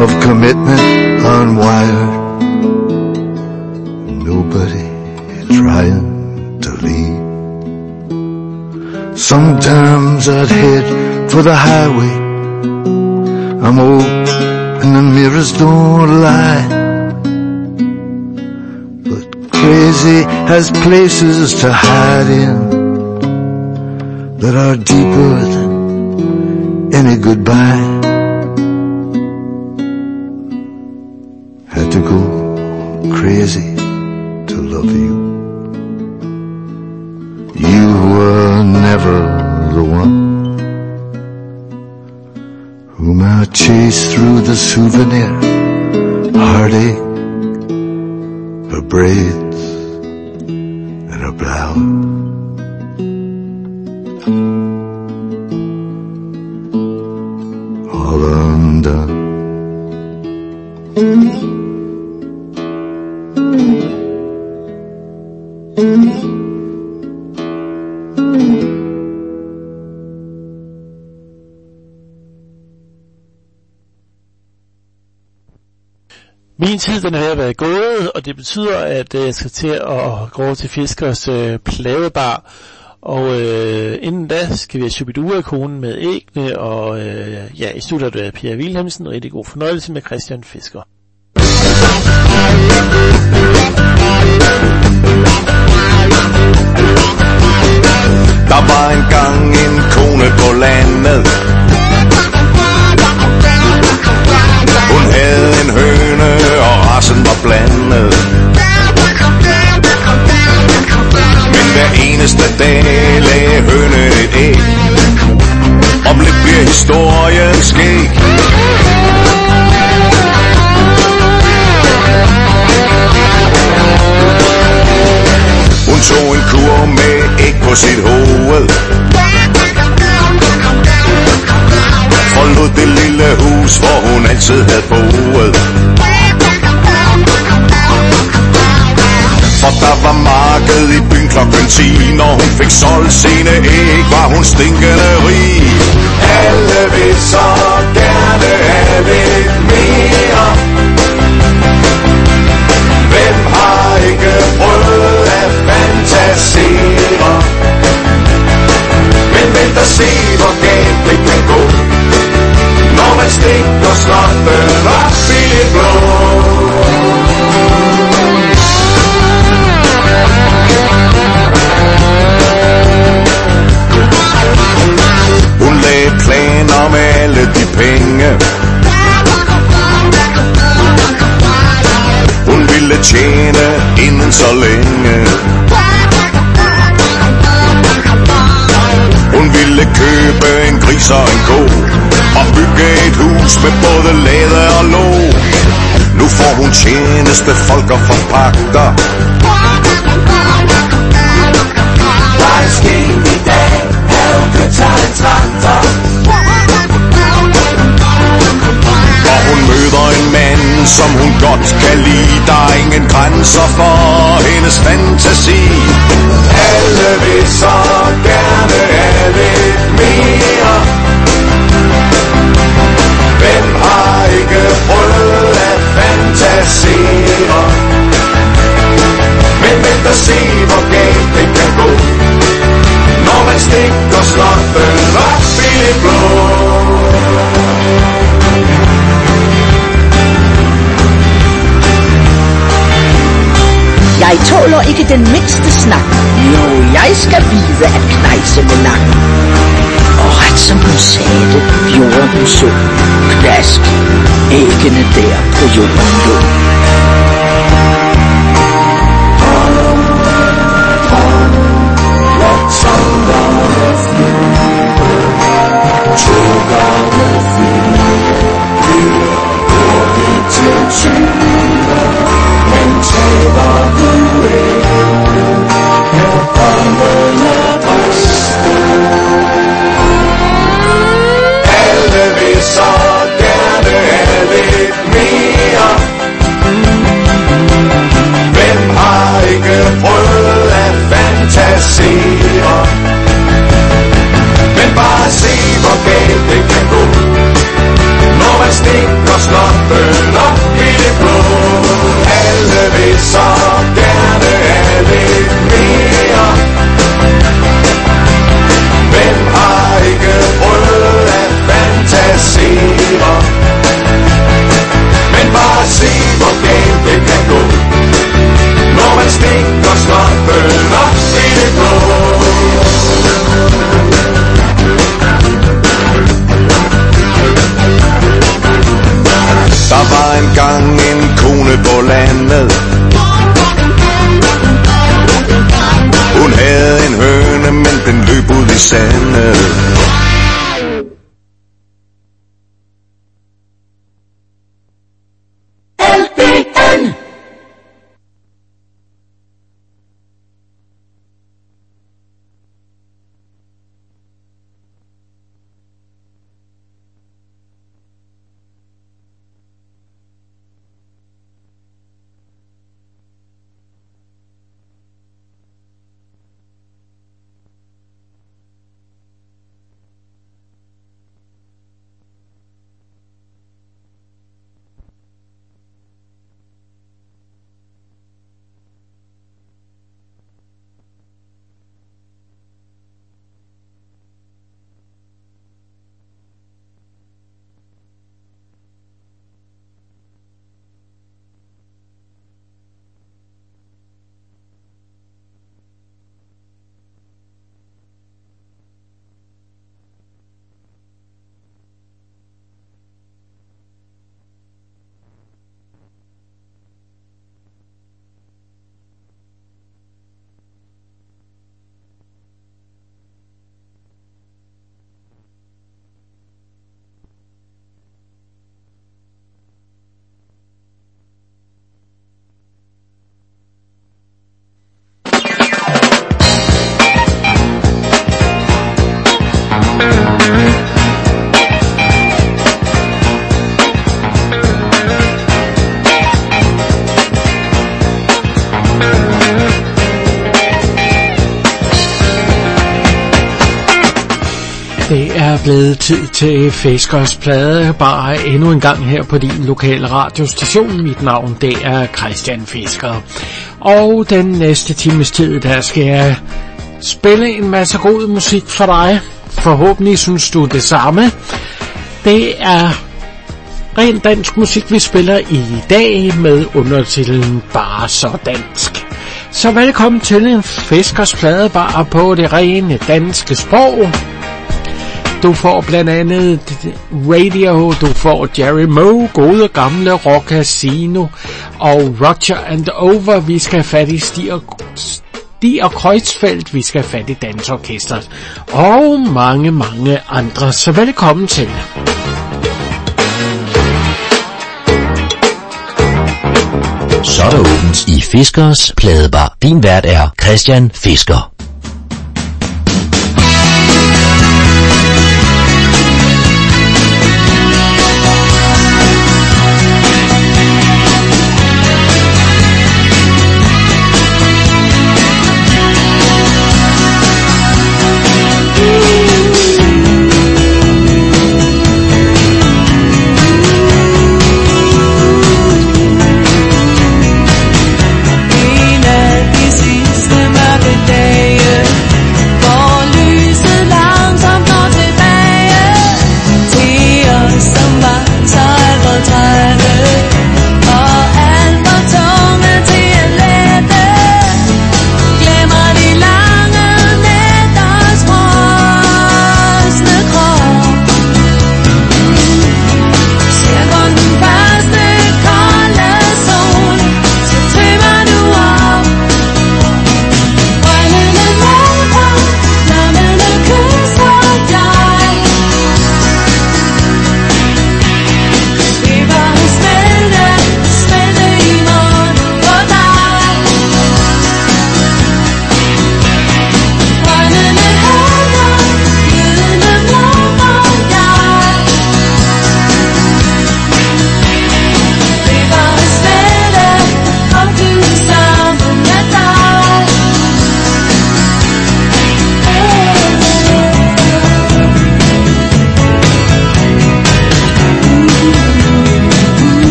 of commitment unwired. Nobody trying to lead. Sometimes I'd head for the highway. I'm old and the mirrors don't lie. But crazy has places to hide in that are deeper than any goodbye. Had to go crazy to love you. You were never the one whom I chased through the souvenir heartache, her braids and her blouse. All undone. Min tid den er ved at være gået, og det betyder, at jeg skal til at gå over til Fiskers pladebar. Og inden da skal vi have Shubidua-konen med æggene, og i studiet er Pia Wilhelmsen. Rigtig god fornøjelse med Christian Fisker. Der var engang en kone på landet. Hun havde en høne, og rassen var blandet. Men hver eneste dag lagde hønen et æg. Om lidt bliver historien skæg. Hun tog en kur med æg på sit hoved. Forlod det lille hus, hvor hun altid havde boet. For der var marked i byen klokken 10. Når hun fik solgt sine æg, var hun stinkende rig. Alle vil så gerne have lidt mere. Hvem har ikke prøvet at fantasere? Men vent og se, hvor galt det kan gå, når man stikker slottet op i det blå. Hun lagde planer med alle de penge. Hun ville tjene inden så længe. Hun ville købe en gris og en ko, og bygge et hus med både lade og låg. Nu får hun tjeneste folk og forpagter. Der er sket i dag, at hun kan tage en traktor. Og hun møder en mand, som hun godt kan lide. Der er ingen grænser for hendes fantasi. Alle vil så gerne have lidt mere. Hvem har ikke prøvet at fantasere? Men vent og se, hvor galt det kan gå, når man stikker slottet op i det blå. Jeg tåler ikke den mindste snak. Jo, jeg skal vide at knejse med nakken. Og ret som hun sagde det, gjorde hun så. Klask, æggene der på jorden lå. Alle vil så gerne have lidt mere. var engang en kone på landet. Hun havde en høne, men den løb ud i sandet. LBN. Det er blevet tid til Fiskers Pladebar endnu en gang her på din lokale radiostation. Mit navn, det er Christian Fisker. Og den næste times tid, der skal jeg spille en masse god musik for dig. Forhåbentlig synes du det samme. Det er ren dansk musik, vi spiller i dag med undertitlen Bare så dansk. Så velkommen til en Fiskers Pladebar på det rene danske sprog. Du får blandt andet Radio, du får Jerry Moe, gode gamle Rock Casino og Roger and Over. Vi skal fat i Stig og Kreuzfeldt, vi skal fat i Dansorkestret og mange, mange andre. Så velkommen til. Så er der åbent i Fiskers Pladebar. Din vært er Christian Fisker. Day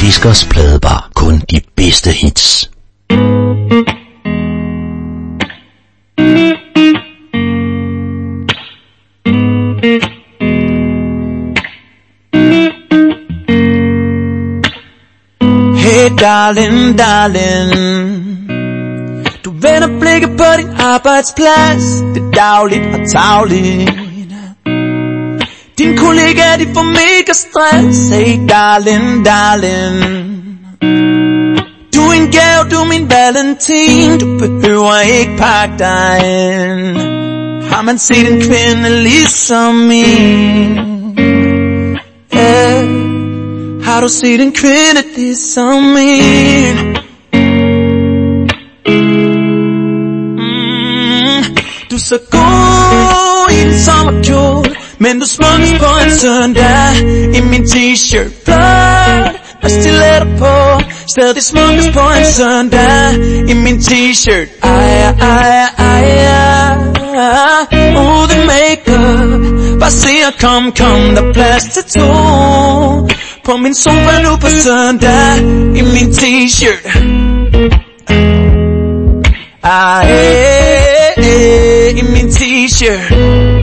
Fiskers Pladebar. Kun de bedste hits. Hey darling, darling, du vender blikket på din arbejdsplads. Det er dagligt og tagligt. Din kollega, de får mega stress. Hey darling, darling, du er en gave, du er min valentin. Du behøver ikke pakke dig ind. Har man set en kvinde ligesom min? Har du set en kvinde ligesom min? Du er så god i en sommerkjole, men du smukkes på en søndag. I min t-shirt blot og stiletter på. Stadig smukkes på en søndag. I min t-shirt. The makeup. Bare se og kom, der er plads til to. På min sofa nu på søndag. I min t-shirt. I min t-shirt.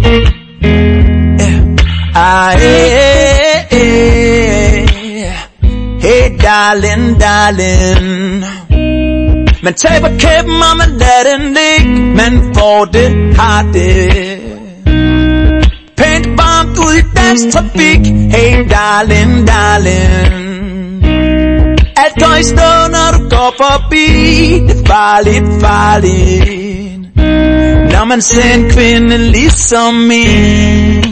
Hey darling, darling, man taber kæben og man lader den ligge. Man får det, har det pænt varmt ud i dansk trafik. Hey darling, darling, alt går i stå når du går forbi. Det er farligt, farligt, når man ser en kvinde ligesom min.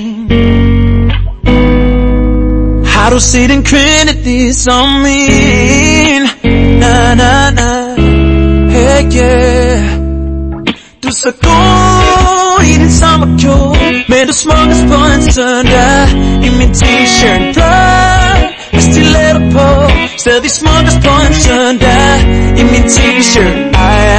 Har du set en kvinde ligesom min? Na na na, hey yeah. Du er så god i din sommerkjole, men du smukkes på en søndag. I min t-shirt blot med stiletter på. Stadig smukkes på en søndag. I min t-shirt.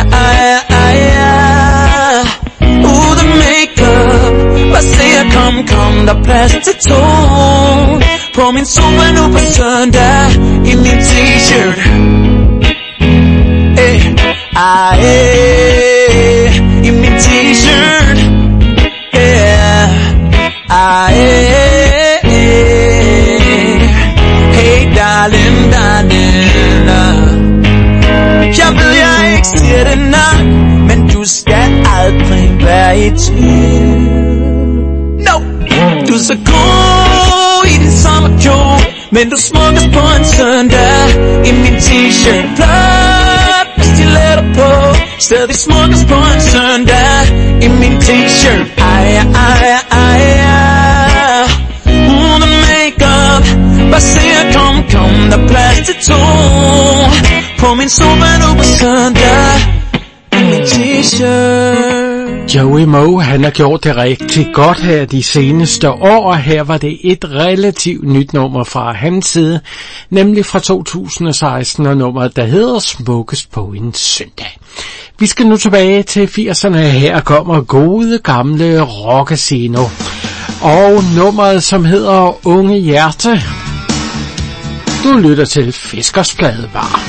The makeup. Bare se og kom, der er plads til to. På min sofa nu på søndag. I min t-shirt. I min t-shirt. Hey darling, darling, jeg ved jeg ikke siger det nok, men du skal aldrig være i tvivl. No, du er så god i din sommerkjole, men du smukkes på en søndag. I min t-shirt blot med stiletter på. Stadig smukkes på en søndag. I min t-shirt. The makeup. Bare se og kom, der er plads til to. På min sofa nu på søndag. I min t-shirt. Joey Moe, han har gjort det rigtig godt her de seneste år, og her var det et relativt nyt nummer fra hans side, nemlig fra 2016, og nummeret, der hedder Smukkest på en søndag. Vi skal nu tilbage til 80'erne. Her kommer gode gamle Rockasino, og nummeret, som hedder Unge Hjerte. Du lytter til Fiskers Pladebar.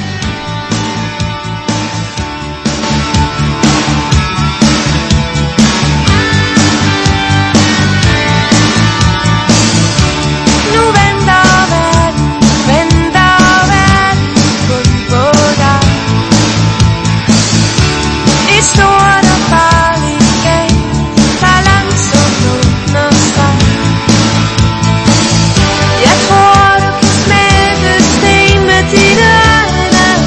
Jeg tror du kan smage det sten med dine øjne.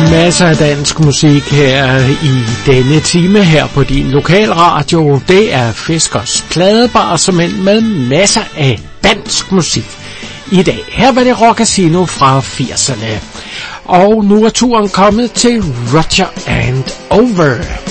Masser af dansk musik her i denne time her på din lokalradio. Det er Fiskers Pladebar, som end med masser af dansk musik i dag. Her var det Rock Casino fra 80'erne. Og nu er turen kommet til Roger and Over.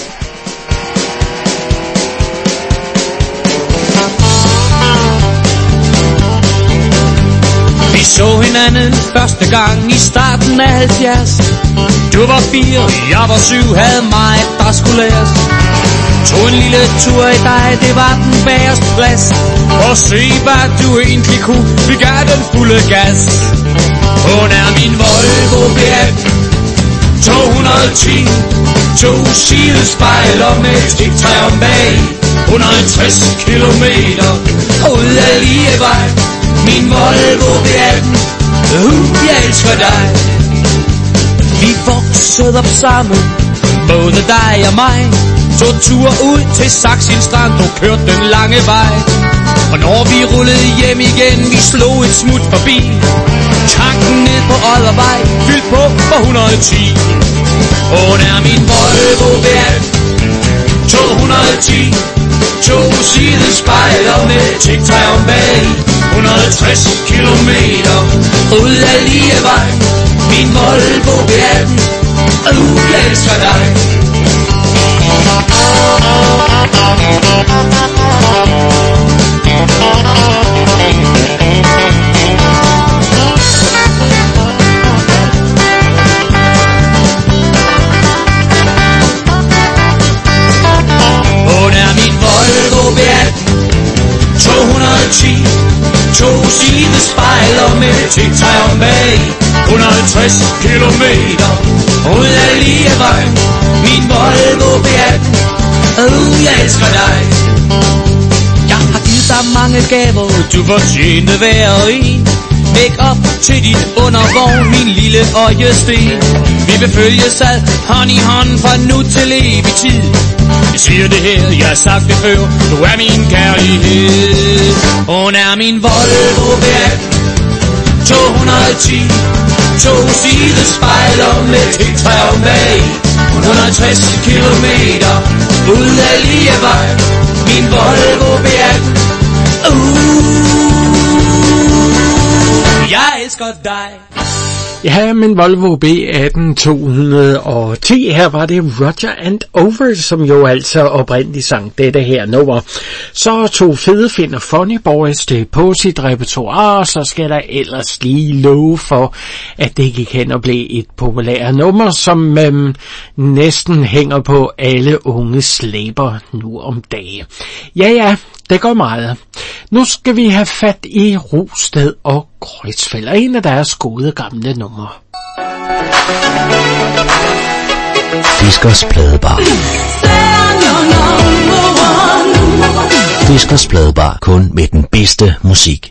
Vi så hinanden første gang i starten af 70. Du var 4, jeg var 7, havde meget der skulle læres. Tog en lille tur i dig, det var den bagerste plads. Og se hvad du egentlig kunne, vi gav den fulde gas. Hun er min Volvo V18 210, 2 sidespejler med stiktræ om bag. 160 kilometer ud af Lievej. Min Volvo V18, jeg elsker dig. Vi voksede op sammen, både dig og mig. Tog tur ud til Saxil Strand og kørte den lange vej. Og når vi rullede hjem igen, vi slog et smut forbi. Tanken ned på Oddervej, fyldt på for 110. Hun er min Volvo V18 210, 2 sidespejler med tigtræ om bag. 160 kilometer ud af Lievej. Min Volvo V18, jeg elsker dig. Hun er min Volvo V18 210, 2 sidespejler med tigtræ om bag. 160 kilometer ud af Lievej. Min Volvo V18, jeg elsker dig. Jeg har givet dig mange gaver, du fortjente hver en. Væk op til dit undervogn, min lille øjesten. Vi vil følges ad hånd i hånd fra nu til evig tid. Jeg siger det her, jeg har sagt det før, du er min kærlighed. Hun er min Volvo V18 210, 2 sidespejler med tigtræ om bag. 160 kilometer ud af Lievej. Min Volvo V18, jeg elsker dig. Ja, men Volvo B18 210, her var det Roger and Over, som jo altså oprindeligt sang dette her nummer. Så tog Fedefind og Funny Boys det på sit repertoire, og så skal der ellers lige love for, at det gik hen og blev et populært nummer, som næsten hænger på alle unge slæber nu om dage. Ja, det går meget. Nu skal vi have fat i Rosted og Kreuzfelder, en af deres gode gamle numre. Fiskers Pladebar. Fiskers Pladebar, kun med den bedste musik.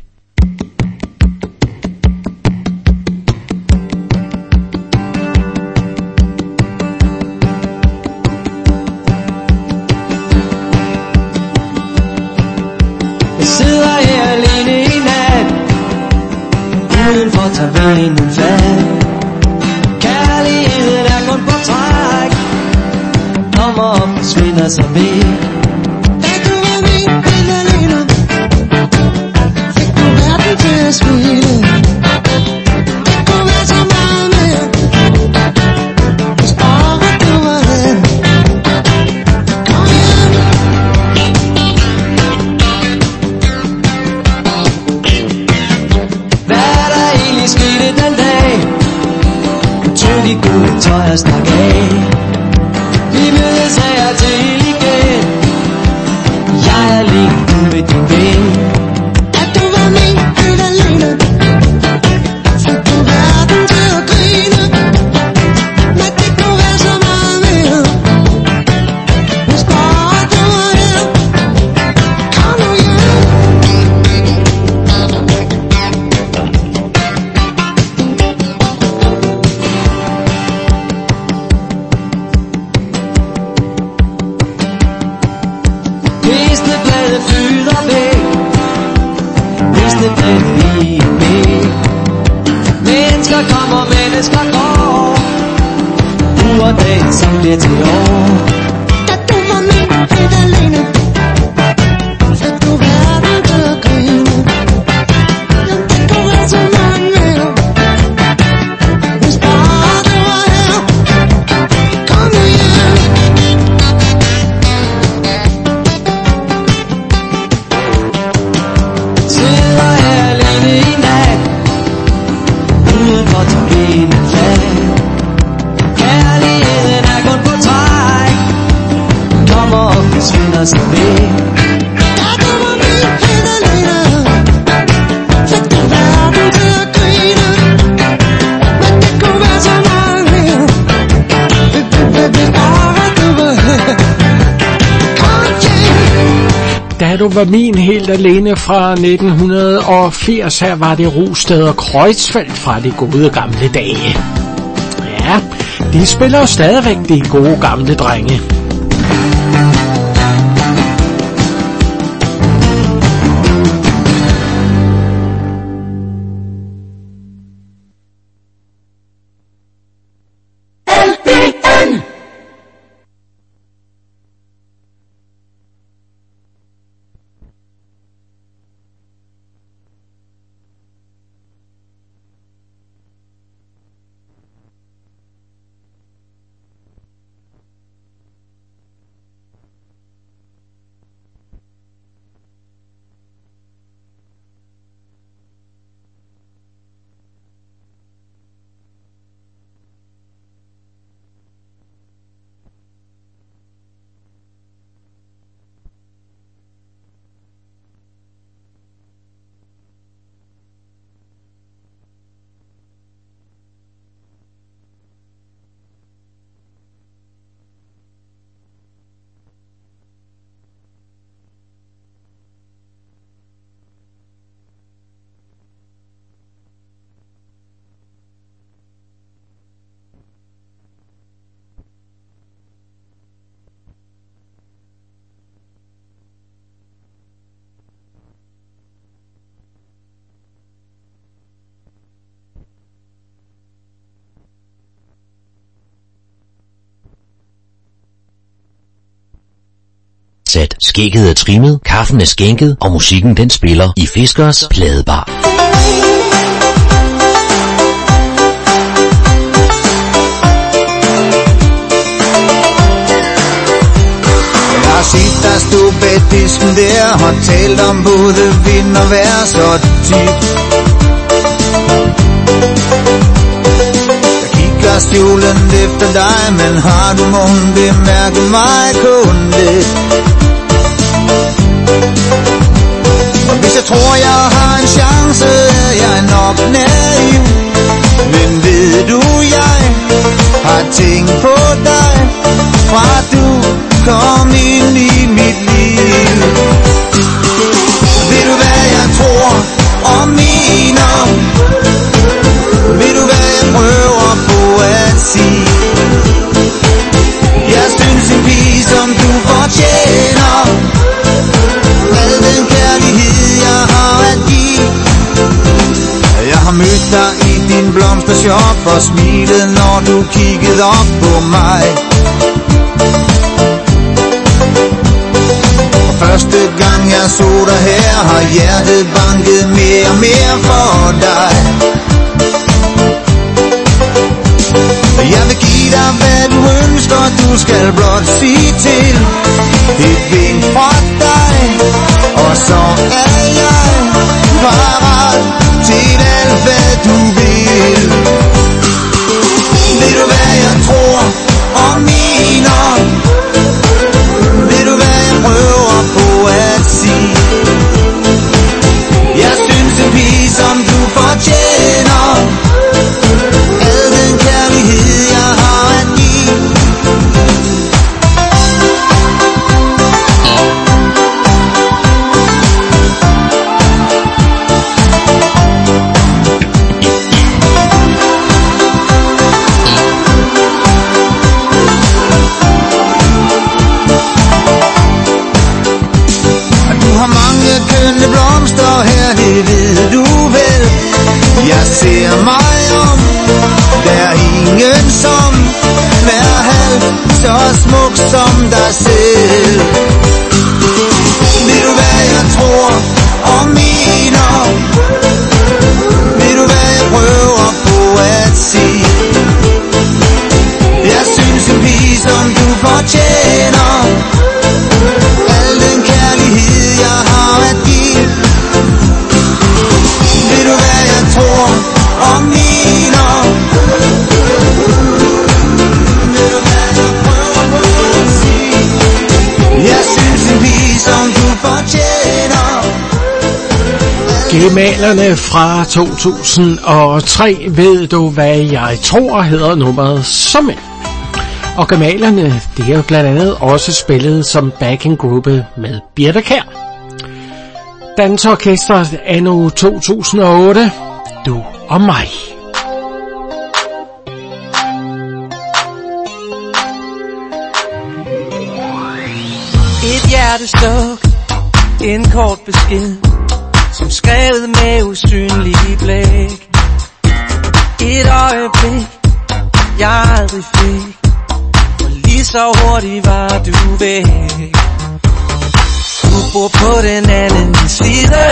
Sidder her alene i nat, udenfor tager vinden fat. Kærligheden er kun på træk, kommer og forsvinder så væk. Da du var min helt alene, fik du verden til at smile. Det kunne være så meget mere, hvis bare du var hen. Kom hjem. Skete den dag, tog de gode tøj og stak af. Vi mødes af og til igen, jeg er lige ude ved din ven. At du var min helt alene, fik du verden til at grine. Men det kunne være så meget mere, hvis bare du var her. Kom nu hjem. Mennesker kommer, mennesker går. lever dagen som bliver til år. Da du var min helt alene, fik du verden til at grine. Jamen det kunne være så meget mere, hvis bare du var her. Kom nu hjem. Sidder her alene i nat, uden for turbinen flag. Kærligheden er kun på træk, kommer og forsvinder sig væk. Da du var min helt alene, fik du verden til at grine. Men det kunne være så meget mere, hvis bare du var her. Kom hjem. Da du var min helt alene fra 1980, her var det Rosted og Kreuzfeldt fra de gode gamle dage. Ja, de spiller jo stadigvæk de gode gamle drenge. Sat, skægget er trimmet, kaffen er skænket, og musikken den spiller i Fiskers Pladebar. Jeg har set dig stå bag disken der, og talt om både vind og vejr så tit. Jeg kigger stjålen efter dig, men har du nogen bemærket mig kun lidt? Og hvis jeg tror jeg har en chance, er jeg nok naiv. Men ved du, jeg har tænkt på dig, fra du kom ind i mit liv. Ved du hvad jeg tror og mener? Ved du hvad jeg prøver på at sige? Jeg synes en pige som du fortjener al den kærlighed jeg har at give. Jeg har mødt dig i din blomstershop og smilet når du kiggede op på mig. Og første gang jeg så dig her, har hjertet banket mere og mere for dig. Jeg vil give dig hvad du ønsker, du skal blot sige til. Et vink fra dig, og så er jeg parat til alt hvad du vil. Ved du hvad jeg tror og mener? Ved du hvad jeg prøver på at sige? Jeg synes en pige som du fortjener al den kærlighed jeg har at give. smuk som dig selv. Ved du hvad jeg tror og mener? Ved du hvad jeg prøver på at sige? Jeg synes en pige som du fortjener al den kærlighed jeg har at give. Ved du hvad jeg tror og mener? Ved du hvad jeg prøver på at sige? Jeg synes en pige som du fortjener. Gemalerne fra 2003, ved du hvad jeg tror, hedder nummeret som en. Og Gemalerne, det er jo blandt andet også spillet som backing-gruppe med Birthe Kjær. Dansorkestret anno 2008, du og mig. Et hjertestuk, en kort besked, som skrevet med usynlige blæk. Et øjeblik, jeg aldrig fik, og lige så hurtigt var du væk. Du bor på den anden side,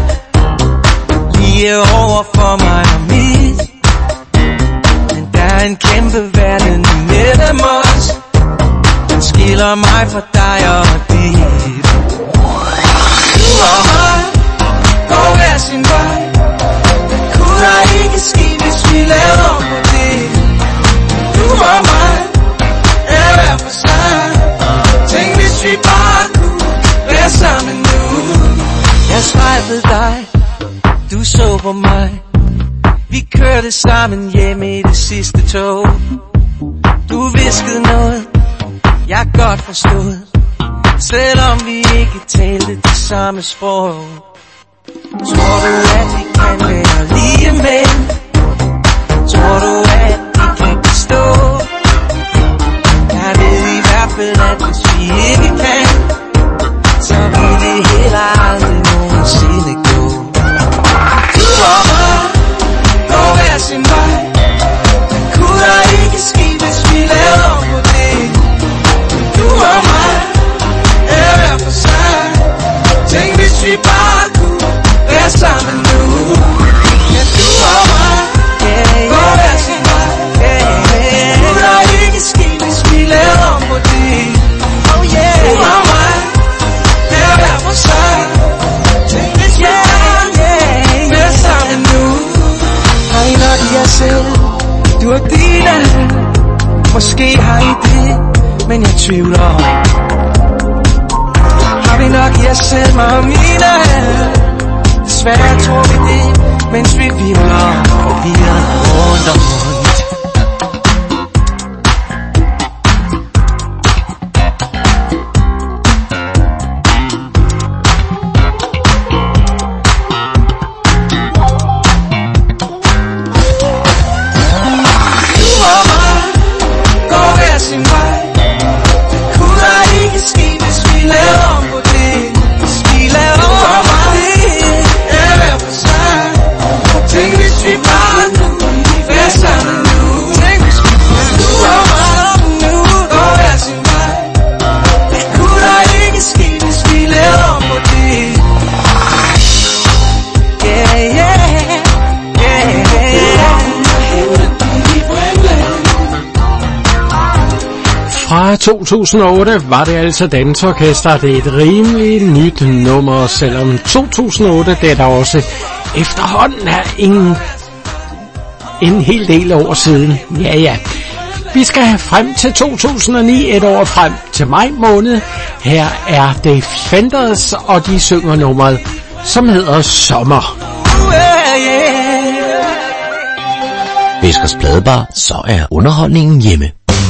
lige over for mig og mit. Men der er en kæmpe verden mellem os, den skiller mig fra dig og dit. Du og mig går hver sin vej, kunne der ikke ske, hvis vi lavede om på det. Du og mig er hver for sig, tænk hvis vi bare kunne være sammen nu. Jeg svejfede dig, du så på mig, vi kørte sammen hjem i det sidste tog. Du viskede noget, jeg godt forstod, selvom vi ikke talte det samme sprog. Tror du at vi kan være lige med? Tror du at vi kan bestå? Jeg ved i hvert fald at hvis vi ikke kan, så vil det heller aldrig nogensinde gå. Du og mig går hver sin vej, kunne der ikke ske hvis vi lavede om på det. Du og mig er hver for sig, tænk hvis vi bare kunne være sammen nu. Ja, du og mig går hver sin vej, kunne der ikke ske hvis vi lavede om på det. Oh yeah, du og mig er hver for sig, tænk hvis vi bare kunne være sammen nu. Har I nok i jer selv, du og dine, måske har I det, men jeg tvivler. Har vi nok i os selv, mig og mine? Desværre tror vi det, mens vi vivler rundt og rundt. Fra 2008 var det altså Dansorkestret. Det er et rimelig nyt nummer, selvom 2008 det er der også efterhånden er en hel del år siden. Ja. Vi skal frem til 2009, et år frem til maj måned. Her er Defenders, og de synger nummeret, som hedder Sommer. Fiskers Pladebar, så er underholdningen hjemme.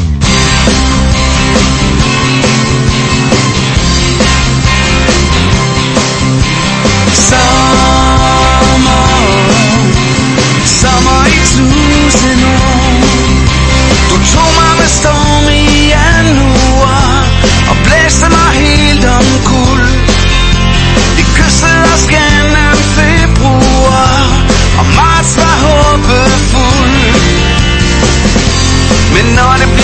Sommer i 1000 år. Du tog mig med storm i januar og blæste mig helt omkuld. Vi kyssede os gennem februar, og marts var håbefuld. Men når det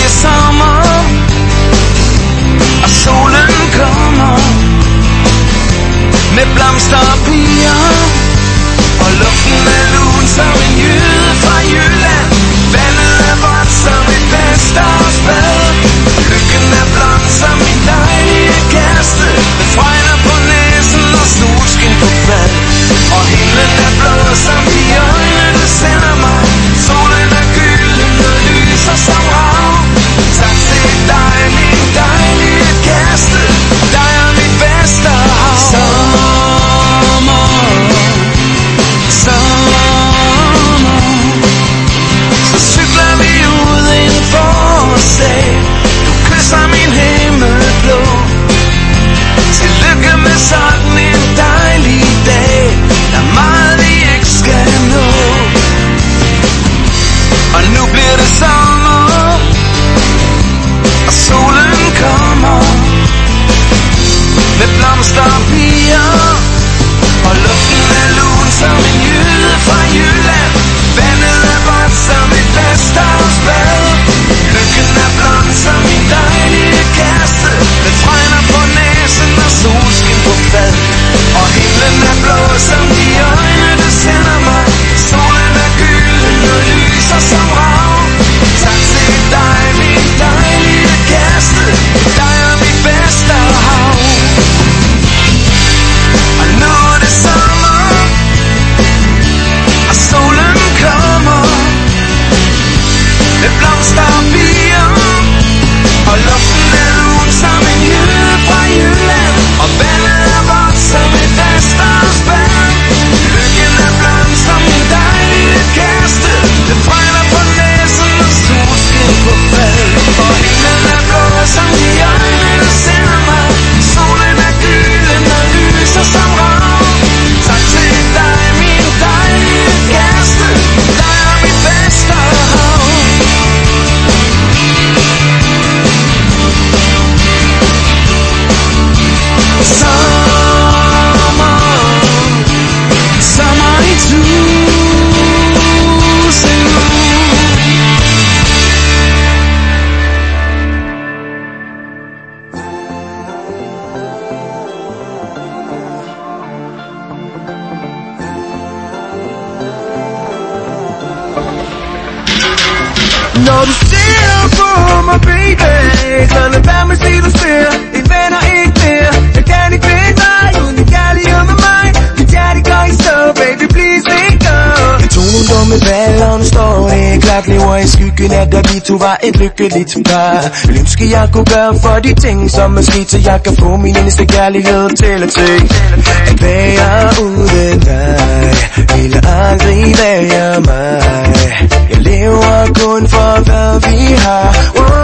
lykken, at da vi to var et lykkeligt par. Vil ønske, jeg kunne gøre for de ting, som er sket, så jeg kan få min eneste kærlighed til at se. At være uden dig ville aldrig være mig. Jeg lever kun for hvad vi har.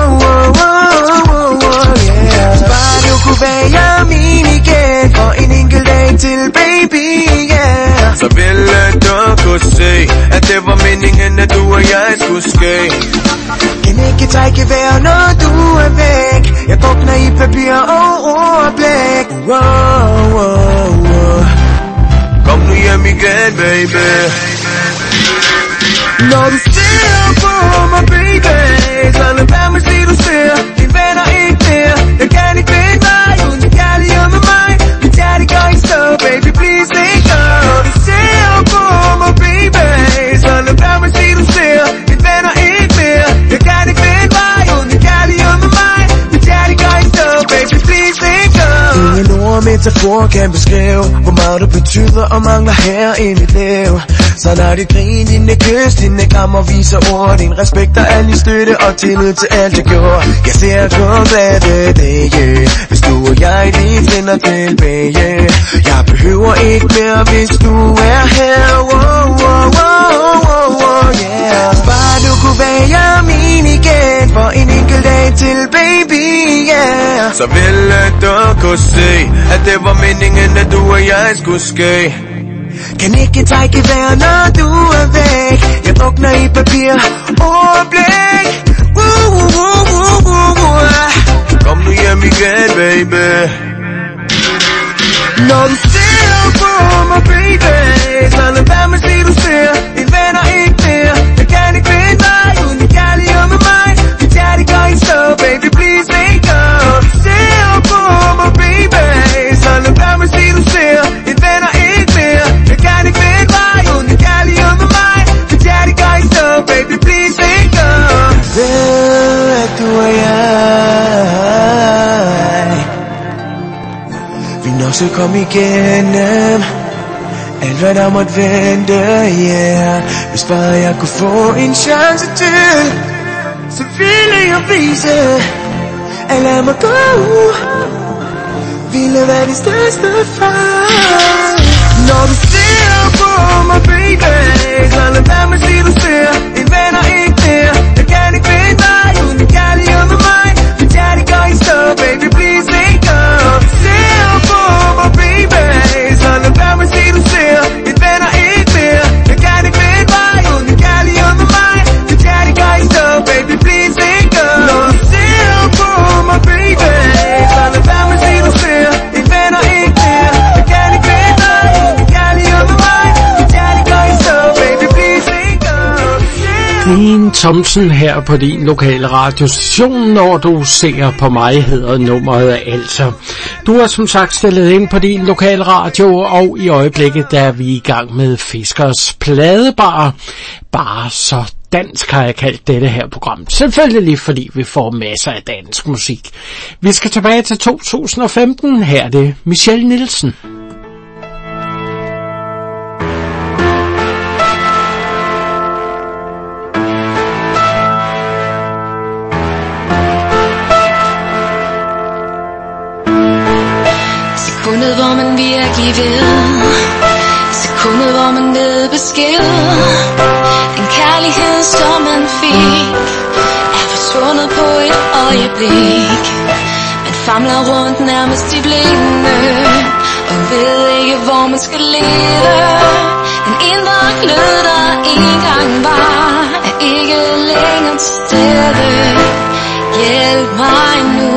Yeah. Bare du kunne være min igen for en enkelt dag til, baby, yeah. Så ville du kunne se, at det var meningen, at du og jeg skulle ske. Kan ikke trække vejr, når du er væk. Jeg drukner i papir og overblik. Kom nu hjem igen, baby. Når du ser på mig, baby, så lad være med at sige, du ser dine venner ikke mere. Jeg kan ikke finde dig uden din kærlighed med mig. Mit hjerte går i stå, baby, please ikke gå. Når du ser på mig, baby, så lad være med at sige, du ser dine venner ikke mere. Jeg kan ikke finde dig uden din kærlighed med mig. Mit hjerte går i stå, baby, please ikke gå. Ingen ord og metafor kan beskrive, hvor meget du betyder og mangler her i mit liv. Så når det grin, dine kys, dine krammer viser ord, din respekt og al din støtte og tillid til alt jeg gjorde. Jeg ser kun glade dage, hvis du og jeg lige finder tilbage. Jeg behøver ikke mere, hvis du er her. Yeah. Bare du kunne være min igen for en enkelt dag til, baby, yeah. Så ville du kunne se, at det var meningen, at du og jeg skulle ske. Kan ikke trække vejr, når du er væk. Jeg drukner i papir og blæk. Kom nu hjem igen, baby. Når du ser på mig, baby, så lad være med at sige, du ser dine venner ikke mere. Jeg kan ikke finde dig uden din kærlighed med mig. Mit hjerte går i stå, baby, please ikke gå. Du ser på mig, baby, så lad være med at sige, du ser dine venner ikke mere. Jeg kan ikke finde dig uden din kærlighed med mig. Mit hjerte går i stå, baby, please ikke gå. Jeg ved, at du og jeg vi nok skal komme igennem alt hvad der måtte vente, yeah. Hvis bare jeg kunne få en chance til, så ville jeg vise at lad mig gå. Ville være de største far. Når du ser på mig, baby, så lad være med at sige, du ser dine venner ikke mere. Jeg kan ikke finde dig uden din kærlighed med mig. Mit hjerte går i stå, baby, please ikke gå. Du ser på mig, baby, så lad være med at sige, du ser dine venner ikke mere. Jeg kan ikke finde dig uden din kærlighed med mig. Mit hjerte går i stå, baby, please ikke gå. Når du ser på mig, baby, så lad være med at sige, du ser dine venner ikke mere. Jeg kan ikke finde dig uden din kærlighed med mig. Mit hjerte går i stå, baby, please ikke gå. Dean Thompson her på din lokale radiostation. Når du ser på mig, hedder nummeret altså. Du har som sagt stillet ind på din lokale radio, og i øjeblikket der er vi i gang med Fiskers Pladebar. Bare så dansk har jeg kaldt dette her program. Selvfølgelig fordi vi får masser af dansk musik. Vi skal tilbage til 2015. Her er det Michelle Nielsen. Sekundet, hvor man virkelig ved. Sekundet, hvor man ved besked. Den kærlighed, som man fik, er forsvundet på et øjeblik. Man famler rundt nærmest i blinde, og ved ikke, hvor man skal lede. Den indre glød, der engang var, er ikke længere til stede. Hjælp mig nu.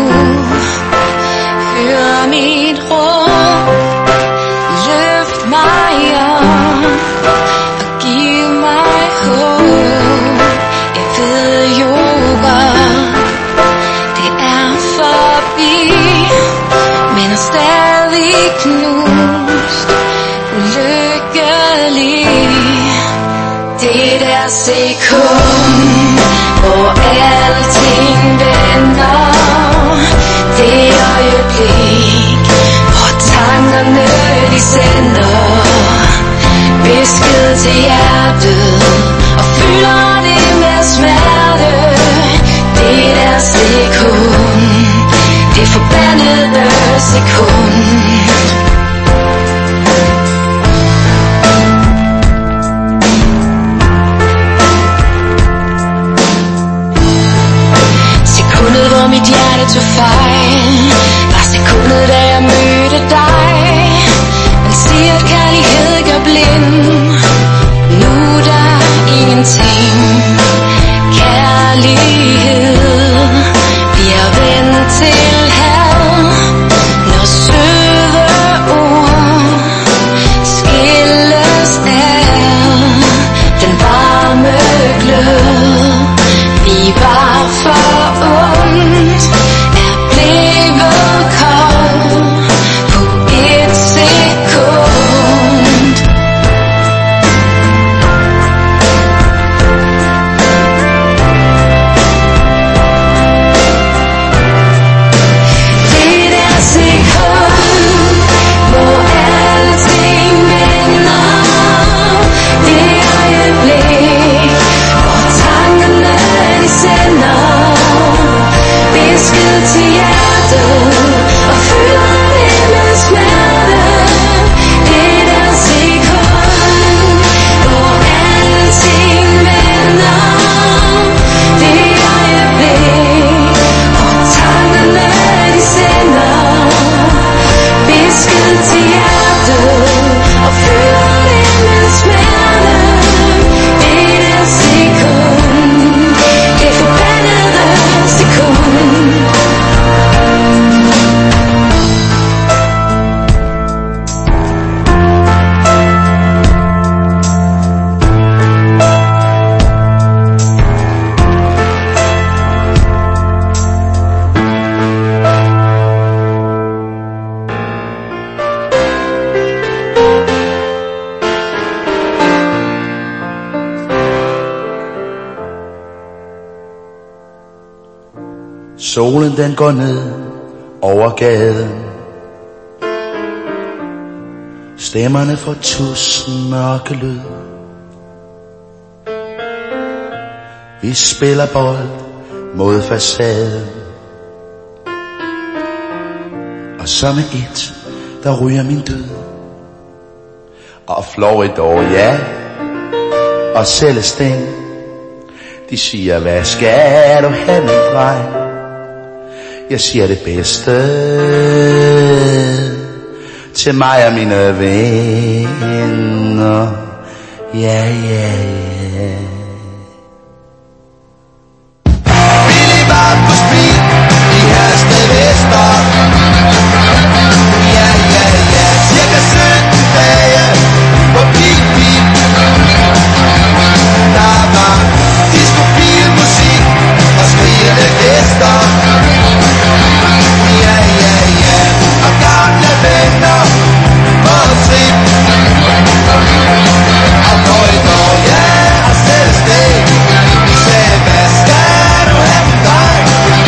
Hør mit råb, løft mig op og giv mig håb. Jeg ved jo godt, det er forbi, men er stadig knust, ulykkelig. Det der sekund, hvor alting vender, det øjeblik, hvor tankerne de sender besked til hjertet og fylder det med smerte. started to fight. Var sekundet, da jeg mødte dig. Man siger, at kærlighed gør blind. Nu er der ingenting. Kærlighed bliver vendt til had, når søde ord skilles af den varme glød. Vi var forundt, er blevet kold på et sekund. Det der sekund, hvor alting vender. Det øjeblik, hvor tankerne de sender besked til hjertet og fylder det med smerte. Det der sekund, hvor alting vender. Det øjeblik, hvor tankerne de sender besked til hjertet og fylder det med smerte. Det der sekund, det forbandede sekund. Solen den går ned over gaden. Stemmerne får tusind mørke lyd. Vi spiller bold mod facaden. Og så med et, der ryger min død. Og Floridor, ja, og Celestin, de siger, hvad skal du have, min dreng? Jeg siger det bedste til mig og mine venner. Ja, ja, ja. Billy var på speed i Hersted Vester. Ja, ja, ja. Cirka 17 dage på Pip Pip. Der var disco-bilmusik og skrigende gæster. Ja, ja, ja, og gamle venner på trip. Og Floridor, ja, og Celestin sagde, hvad skal du have med dig?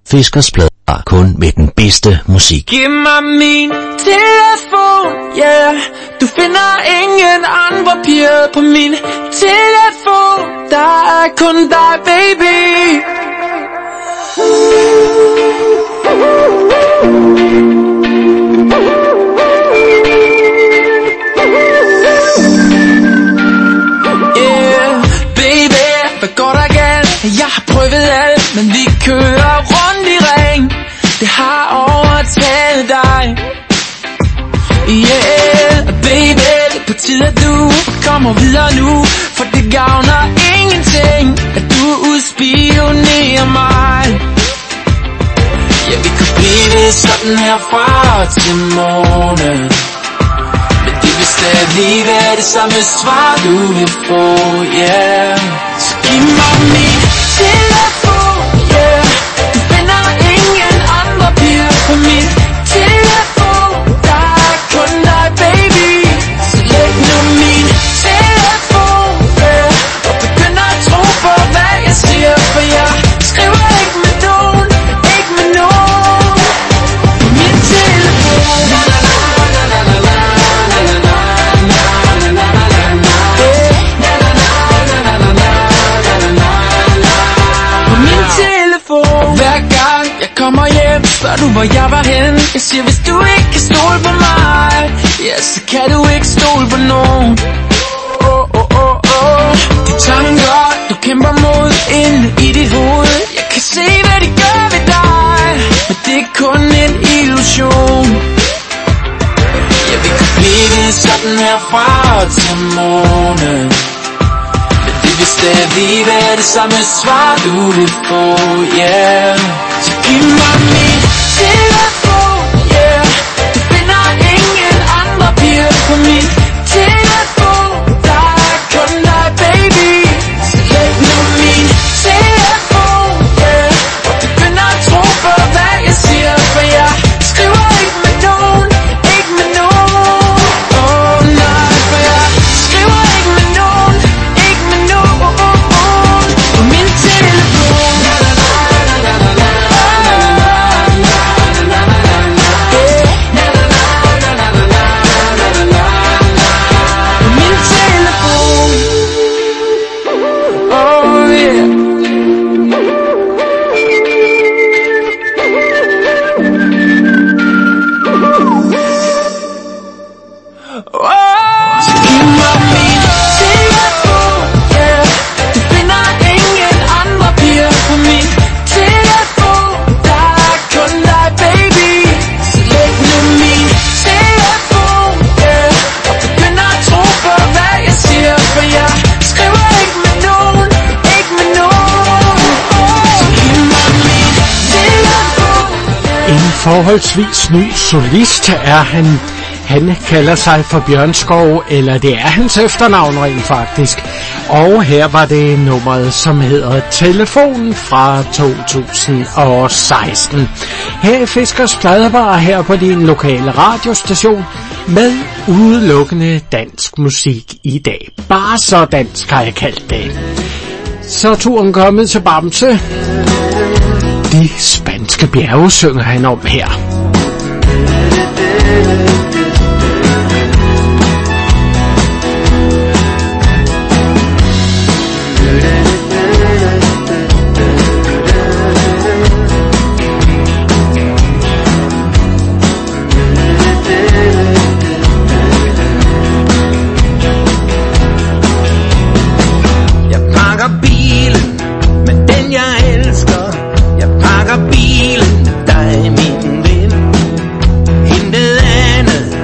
Fiskers Pladebar, kun med den bedste musik. Giv mig min telefon, yeah. Du finder ingen andre piger på min telefon. Der er kun dig, baby. Yeah, baby, hvad går der galt? Jeg har prøvet alt, men vi kører rundt i ring. Det har overtaget dig. Yeah, baby, det er på tide, at du kommer videre nu. For det gavner ingenting, at du udspionerer mig. Ja, vi kan blive sådan herfra til morgen, men det vil stadig være det samme svar, du vil få, yeah. Så giv mig min telefon, yeah. Du finder ingen andre piger på min telefon. Der er kun dig, baby. Så læg nu min telefon, yeah. Og begynd at tro på, hvad jeg siger, for jeg skriver ikke med nogen, ikke med nogen. På min telefon. Hver gang jeg kommer hjem, spørger du hvor jeg var henne. Jeg siger hvis du ikke kan stole på mig, ja så kan du ikke stole på nogen. De tanker du kæmper mod inde i dit hoved, jeg kan se hvad de gør ved dig, men det er kun en illusion. Ja vi kan blive sådan herfra til morgen, det vil stadig være det samme svar, du vil få, yeah. Så giv mig min telefon, yeah. Du finder ingen andre piger på min telefon. Der er kun dig, baby. Så læg nu min telefon, yeah. Og begynd at tro på, hvad jeg siger, for jeg skriver ikke med nogen, ikke med nogen. Oh nej, for jeg skriver ikke med nogen, ikke med nogen. På min telefon. På min telefon. Oh yeah. Så giv mig min telefon, yeah. Du finder ingen andre piger på min telefon. Der er kun dig, baby. Så læg nu min telefon, yeah. Og begynd at tro på, hvad jeg siger, for jeg skriver ikke med nogen, ikke med nogen. Så giv mig min telefon. En forholdsvis ny solist er han. Han kalder sig for Bjørnskov, eller det er hans efternavn rent faktisk. Og her var det nummeret, som hedder Telefonen fra 2016. Her i Fiskers Pladebar, her på din lokale radiostation, med udelukkende dansk musik i dag. Bare så dansk har jeg kaldt det. Så er turen kommet til Bamse. De spanske bjerge synger han om her. Bilen med dig, min ven. Intet andet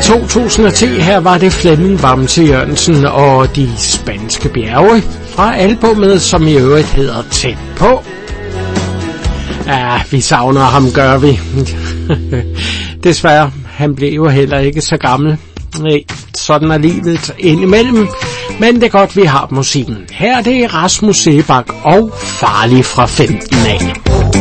2010. Her var det Flemming Bamse Jørgensen og de spanske bjerge fra albummet, som i øvrigt hedder Tæt på. Ja, vi savner ham, gør vi. Desværre, han blev jo heller ikke så gammel. Nej, sådan er livet indimellem. Men det er godt, vi har musikken. Her er det Rasmus Sebak og Farlig fra 15 af.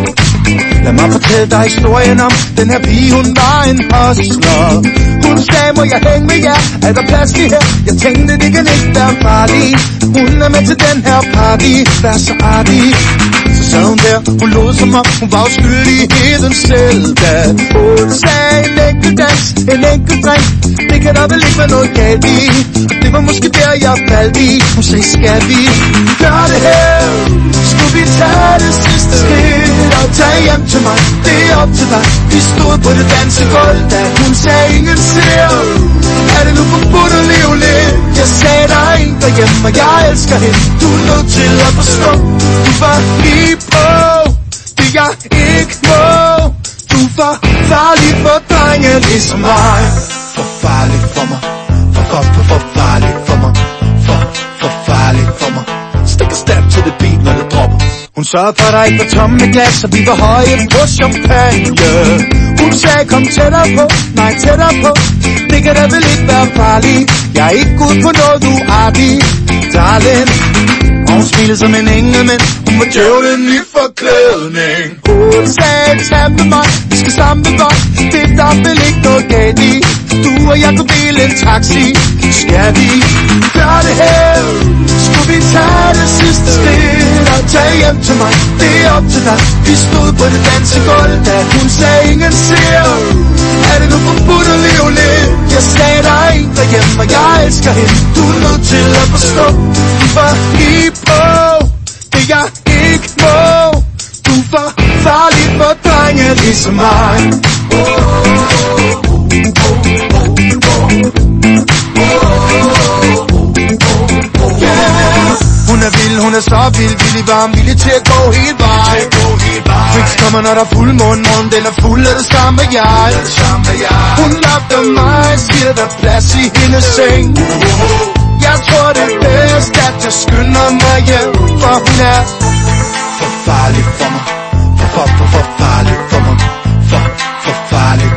Lad mig fortælle dig historien om den her pige, hun var en hustler. Hun sagde, må jeg hænge med jer? Er der plads lige her? Jeg tænkte, det kan ikke være farligt. Hun er med til den her party, vær så artig. Så sad hun der, hun lod som om hun var uskyldig i heden selv. Da hun sagde en enkelt dans, en enkelt drink, det kan der vel ikke være noget galt i. Det var måske der jeg faldt i. Hun sagde, skal vi gøre det her? Skulle vi tage det sidste skridt og tage hjem til mig? Det er op til dig. Vi stod på det dansegulv, da hun sagde ingen ser. Er det nu forbudt at leve lidt? Jeg sagde der er en derhjemme, og jeg elsker hende. Du er nødt til at forstå, du var lige på det jeg ikke må. Du var farlig for drenge ligesom mig. For farlig for mig. For farlig for mig. For farlig for mig. Stik a step to the beat, når det dropper. Hun sørgede for, at der ikke var tomme glas, og vi var høje på champagne. Hun sagde, kom tættere på, nej tættere på. Det kan da vel ikke være farligt. Jeg er ikke ude på noget, du er artig, darling. Og hun smilede som en engel, men hun var djævlen i forklædning. Hun sagde, tag med mig, vi skal sammen godt. Det er der vel ikke noget galt i. Du og jeg kunne dele en taxi. Skal vi gøre det her? Skulle vi tage det sidste skridt og tage hjem til mig? Det er op til dig. Vi stod på det dansegulv, da hun sagde ingen ser. Er det nu forbudt at leve lidt? Jeg sagde der er en derhjemme, og jeg elsker hende. Du er nødt til at forstå, du var lige på det jeg ikke må. Du var farlig for drenge ligesom mig. Hun er vild, hun er så vild, villig varm, villig til at gå helt vej. Tricks kommer, når der er fuldmåne, morgen den er fuld af det samme jeg. Hun lofter mig, siger der plads i hendes seng. Jeg tror det er bedst, at jeg skynder mig hjem, for hun er for farlig for mig. For farlig